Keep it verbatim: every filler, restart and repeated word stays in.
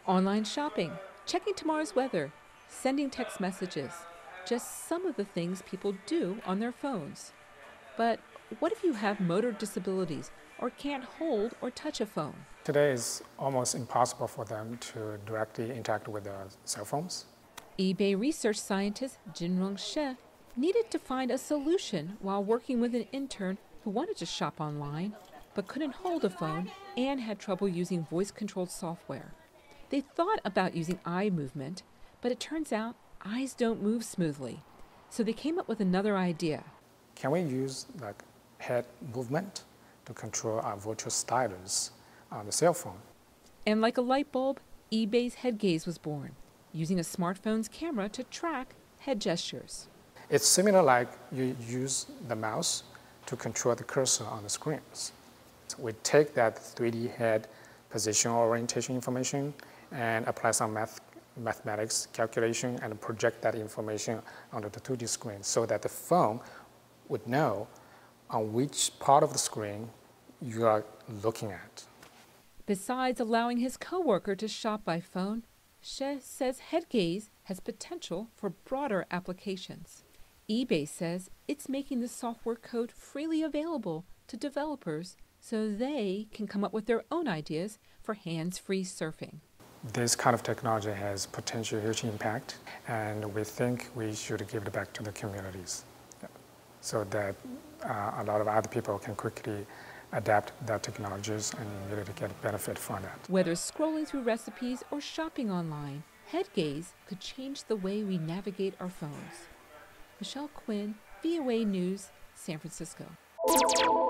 Online shopping, checking tomorrow's weather, sending text messages. Just some of the things people do on their phones. But what if you have motor disabilities or can't hold or touch a phone? Today it's almost impossible for them to directly interact with their cell phones. eBay research scientist Jinrong She needed to find a solution while working with an intern who wanted to shop online but couldn't hold a phone and had trouble using voice-controlled software. They thought about using eye movement, but it turns out eyes don't move smoothly. So they came up with another idea. Can we use like head movement to control our virtual stylus on the cell phone? And like a light bulb, eBay's head gaze was born, using a smartphone's camera to track head gestures. It's similar like you use the mouse to control the cursor on the screens. So we take that three D head position orientation information and apply some math, mathematics calculation and project that information onto the two D screen so that the phone would know on which part of the screen you are looking at. Besides allowing his coworker to shop by phone, She says head gaze has potential for broader applications. eBay says it's making the software code freely available to developers so they can come up with their own ideas for hands-free surfing. This kind of technology has potential huge impact, and we think we should give it back to the communities so that uh, a lot of other people can quickly adapt that technologies and really get benefit from that. Whether scrolling through recipes or shopping online, head gaze could change the way we navigate our phones. Michelle Quinn, V O A News, San Francisco.